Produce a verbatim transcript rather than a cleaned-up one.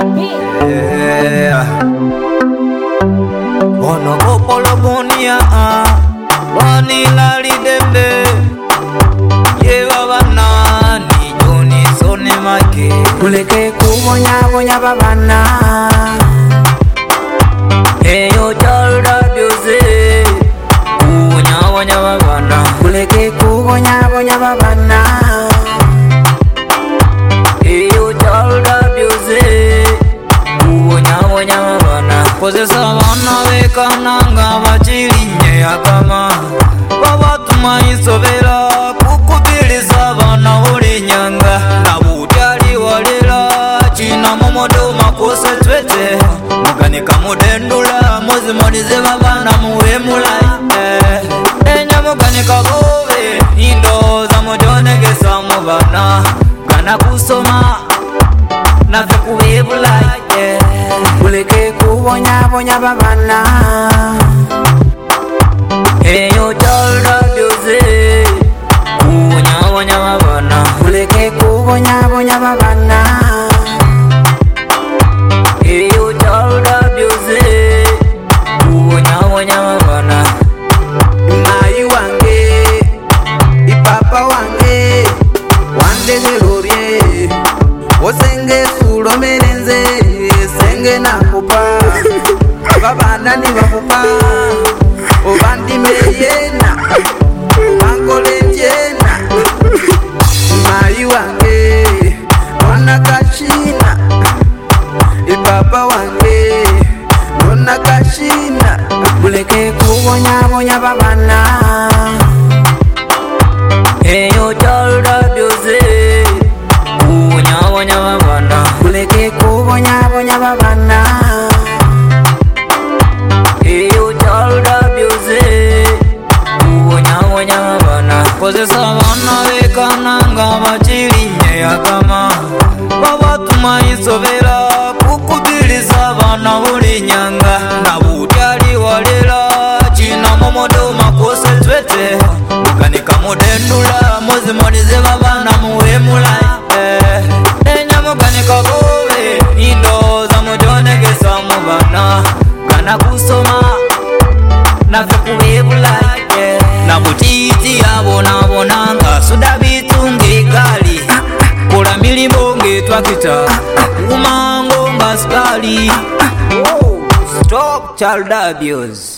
Yeah. Ono kopolo bonia wani lali dembe yewa bana ni joni sone make kuleke kubonya bonya babana eyo chalda byose kubonya bonya babana kuleke kubonya bonya babana eyo chalda byose kubonya bonya babana kozesa bana bekananga bachirinye akama baba tumayisobera kukubiriza bana buli nyanga nabutyali walera china momodo makose twete muganika mudendula muzimonize babana muwemulai eh enya muganika bobe indoza mujonegesa mubana gana kusoma nave kuwebulai eh kuleke kubonya bonya babana eyo chalda byose kubonya bonya babana kuleke kubonya bonya babana eyo chalda byose kubonya bonya babana mayi wange ipapa wange wandezerorie osenge sulomerenze senge nakupa babana ni bakupa obandimeyena mangolenjena mayi wange nona kashina ipapa wange nona kashina kuleke kubonya bonya babana eyo chalda byose kubonya bonya babana kuleke kubonya bonya babana eyo chalda byose kubonya bonya babana kozesa bana bekananga bachirinye akama baba tumayisobera kukubiriza bana buli nyanga nabutyali walera china momodo makose twete muganika mudendula muzimonize babana muwemulai eh enya muganika bobe indoza mujonegesa mubana gana kusoma nave kuwebulai eh nabutiti abonabonanga suda bitunge gali kola milimo ngetwakita kumango nga skali. Stop child abuse.